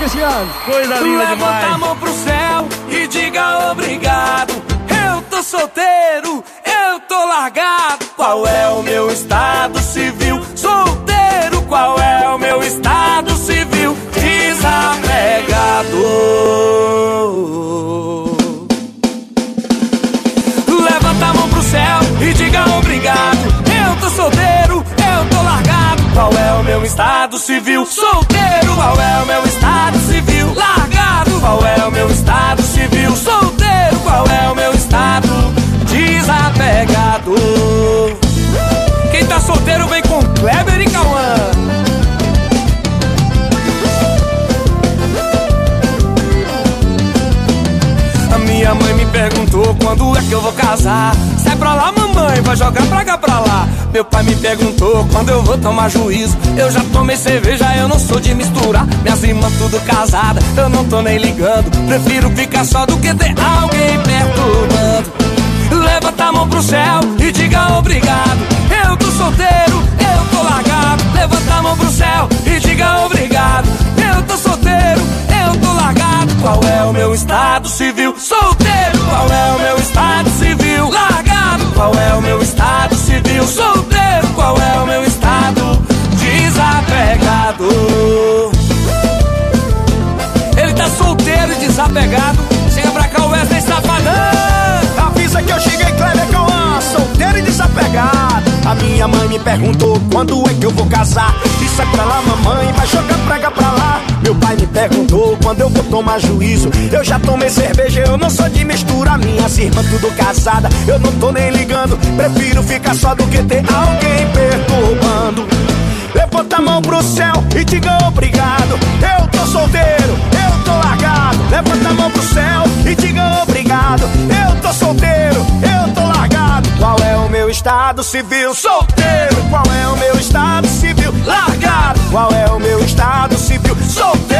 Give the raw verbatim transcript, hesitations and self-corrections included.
Cristiano. Coisa linda Levanta demais. a mão pro céu e diga obrigado. Eu tô solteiro, eu tô largado. Qual é o meu estado civil? Solteiro, qual é o meu estado civil? Desapegador. Levanta a mão pro céu e diga obrigado. Eu tô solteiro, eu tô largado. Qual é o meu estado civil? Solteiro, qual é o meu estado civil? Largado, qual é o meu estado civil? Solteiro, qual é o meu estado? Desapegado. Quem tá solteiro vem com Kleber e Cauã. A minha mãe me perguntou quando é que eu vou casar. Sai pra lá, mamãe, vai jogar pra cá pra lá. Meu pai me perguntou quando eu vou tomar juízo. Eu já tomei cerveja, eu não sou de misturar. Minhas irmãs tudo casada, eu não tô nem ligando. Prefiro ficar só do que ter alguém perturbando. Levanta a mão pro céu e diga obrigado. Eu tô solteiro, eu tô largado. Levanta a mão pro céu e diga obrigado. Eu tô solteiro, eu tô largado. Qual é o meu estado civil? Solteiro, qual é o meu estado civil? Largado, qual é o meu estado civil? Solteiro, qual é o meu estado? Desapegado. Ele tá solteiro e desapegado. Chega pra cá o Wesley Safadão. Avisa que eu cheguei, Kleber Cauã, solteiro e desapegado. A minha mãe me perguntou quando é que eu vou casar. Disse pra lá, mamãe, vai jogar prega pra lá. Meu pai me perguntou quando eu vou tomar juízo. Eu já tomei cerveja, eu não sou de mistura. Minhas irmãs tudo casada, eu não tô nem ligando. Prefiro ficar só do que ter alguém perturbando. Levanta a mão pro céu e diga obrigado. Eu tô solteiro, eu tô largado. Levanta a mão pro céu e diga obrigado. Eu tô solteiro, eu tô largado. Qual é o meu estado civil? Solteiro. Qual é o meu estado civil? Largado. Qual é o meu estado civil? Solteiro.